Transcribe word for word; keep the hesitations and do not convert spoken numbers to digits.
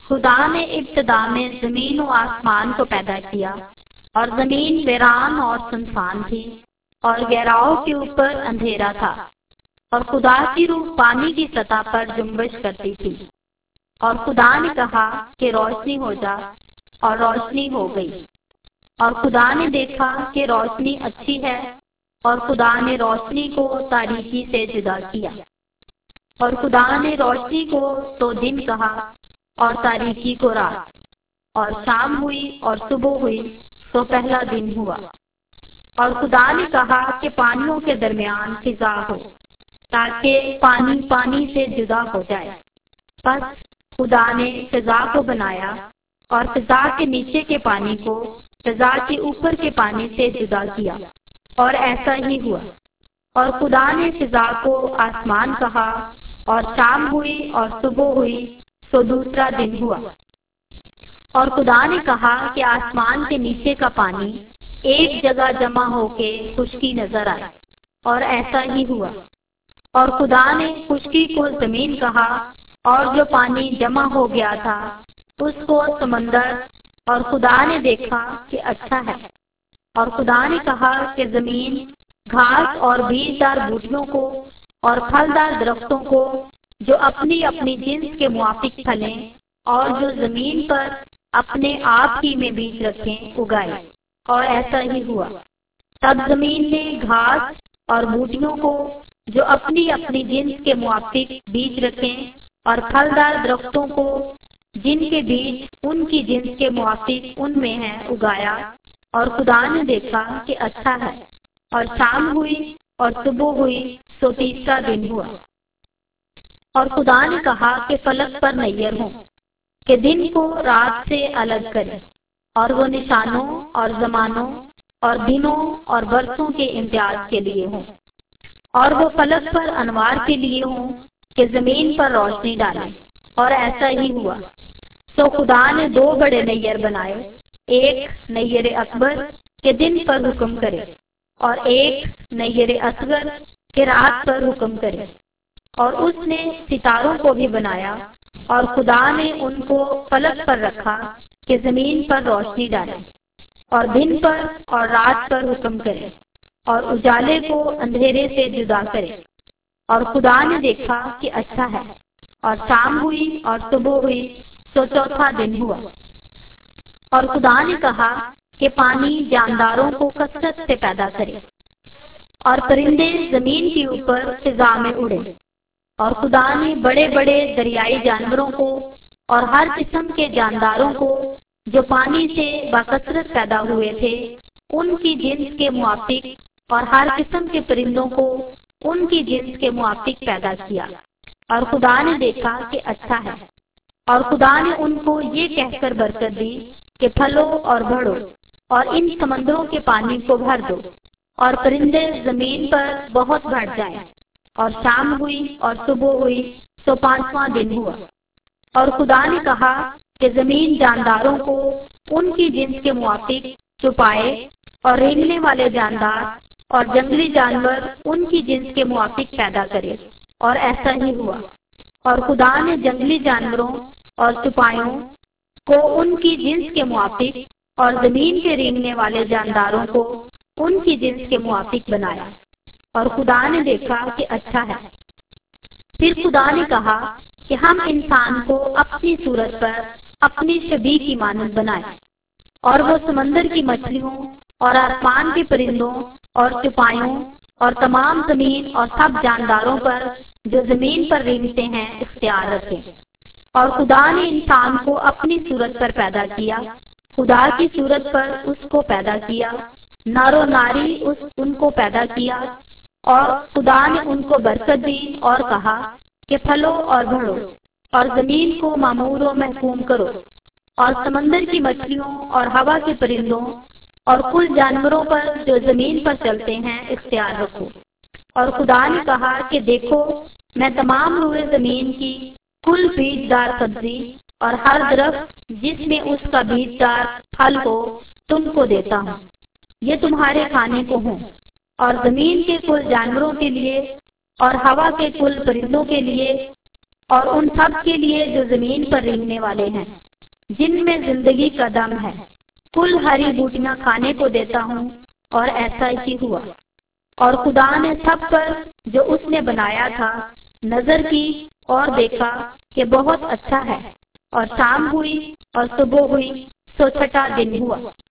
خدا نے ابتدا میں زمین و آسمان کو پیدا کیا، اور زمین ویران اور سنسان تھی، اور گہراؤں کے اوپر اندھیرا تھا، اور خدا کی روح پانی کی سطح پر جنبش کرتی تھی۔ اور خدا نے کہا کہ روشنی ہو جا، اور روشنی ہو گئی۔ اور خدا نے دیکھا کہ روشنی اچھی ہے، اور خدا نے روشنی کو تاریکی سے جدا کیا۔ اور خدا نے روشنی کو تو دن کہا، اور تاریکی کو رات۔ اور شام ہوئی اور صبح ہوئی تو پہلا دن ہوا۔ اور خدا نے کہا کہ پانیوں کے درمیان فضا ہو، تاکہ پانی پانی سے جدا ہو جائے۔ پس خدا نے فضا کو بنایا، اور فضا کے نیچے کے پانی کو فضا کے اوپر کے پانی سے جدا کیا، اور ایسا ہی ہوا۔ اور خدا نے فضا کو آسمان کہا، اور شام ہوئی اور صبح ہوئی تو دوسرا دن ہوا۔ اور خدا نے کہا کہ آسمان کے نیچے کا پانی ایک جگہ جمع ہو کے خشکی نظر آئے، اور ایسا ہی ہوا۔ اور خدا نے خشکی کو زمین کہا، اور جو پانی جمع ہو گیا تھا اس کو سمندر۔ اور خدا نے دیکھا کہ اچھا ہے۔ اور خدا نے کہا کہ زمین گھاس اور بیجدار بوٹیوں کو اور پھلدار درختوں کو جو اپنی اپنی جنس کے موافق پھلیں اور جو زمین پر اپنے آپ ہی میں بیج رکھیں اگائے، اور ایسا ہی ہوا۔ تب زمین نے گھاس اور بوٹیوں کو جو اپنی اپنی جنس کے موافق بیج رکھیں اور پھلدار درختوں کو جن کے بیج ان کی جنس کے موافق ان میں ہیں اگایا، اور خدا نے دیکھا کہ اچھا ہے۔ اور شام ہوئی اور صبح ہوئی تو تیسرا دن ہوا۔ اور خدا نے کہا کہ فلک پر نیر ہوں کہ دن کو رات سے الگ کرے، اور وہ نشانوں اور زمانوں اور دنوں اور برسوں کے امتیاز کے لیے ہوں، اور وہ فلک پر انوار کے لیے ہوں کہ زمین پر روشنی ڈالیں، اور ایسا ہی ہوا۔ تو خدا نے دو بڑے نیر بنائے، ایک نیر اکبر کہ دن پر حکم کرے، اور ایک نیر اصغر کہ رات پر حکم کرے۔ اور اس نے ستاروں کو بھی بنایا، اور خدا نے ان کو فلک پر رکھا کہ زمین پر روشنی ڈالے، اور دن پر اور رات پر حکم کرے، اور اجالے کو اندھیرے سے جدا کرے۔ اور خدا نے دیکھا کہ اچھا ہے۔ اور شام ہوئی اور صبح ہوئی تو چوتھا دن ہوا۔ اور خدا نے کہا کہ پانی جانداروں کو کثرت سے پیدا کرے، اور پرندے زمین کے اوپر فضا میں اڑے۔ اور خدا نے بڑے بڑے دریائی جانوروں کو اور ہر قسم کے جانداروں کو جو پانی سے بکثرت پیدا ہوئے تھے ان کی جنس کے موافق، اور ہر قسم کے پرندوں کو ان کی جنس کے موافق پیدا کیا۔ اور خدا نے دیکھا کہ اچھا ہے۔ اور خدا نے ان کو یہ کہہ کر برکت دی کہ پھلو اور بڑھو، اور ان سمندروں کے پانی کو بھر دو، اور پرندے زمین پر بہت بڑھ جائیں۔ اور شام ہوئی اور صبح ہوئی تو پانچواں دن ہوا۔ اور خدا نے کہا کہ زمین جانداروں کو ان کی جنس کے موافق چھپائے، اور رینگنے والے جاندار اور جنگلی جانور ان کی جنس کے موافق پیدا کرے، اور ایسا ہی ہوا۔ اور خدا نے جنگلی جانوروں اور چپائوں کو ان کی جنس کے موافق، اور زمین کے رینگنے والے جانداروں کو ان کی جنس کے موافق بنایا، اور خدا نے دیکھا کہ اچھا ہے۔ پھر خدا نے کہا کہ ہم انسان کو اپنی صورت پر اپنی شبیہ کی مانند بنائیں، اور وہ سمندر کی مچھلیوں اور آسمان کے پرندوں اور چپائوں اور تمام زمین اور سب جانداروں پر جو زمین پر رینگتے ہیں اختیار رکھیں۔ اور خدا نے انسان کو اپنی صورت پر پیدا کیا، خدا کی صورت پر اس کو پیدا کیا، نر و ناری اس ان کو پیدا کیا۔ اور خدا نے ان کو برکت دی اور کہا کہ پھلو اور بڑھو، اور زمین کو معمور و محکوم کرو، اور سمندر کی مچھلیوں اور ہوا کے پرندوں اور کل جانوروں پر جو زمین پر چلتے ہیں اختیار رکھو۔ اور خدا نے کہا کہ دیکھو میں تمام روئے زمین کی کل بیجدار سبزی اور ہر درخت جس میں اس کا بیجدار پھل ہو تم کو دیتا ہوں، یہ تمہارے کھانے کو ہوں۔ اور زمین کے کل جانوروں کے لیے اور ہوا کے کل پرندوں کے لیے اور ان سب کے لیے جو زمین پر رینگنے والے ہیں، جن میں زندگی کا دم ہے، کل ہری بوٹیاں کھانے کو دیتا ہوں، اور ایسا ہی ہوا۔ اور خدا نے سب پر جو اس نے بنایا تھا نظر کی اور دیکھا کہ بہت اچھا ہے، اور شام ہوئی اور صبح ہوئی سو چھٹا دن ہوا۔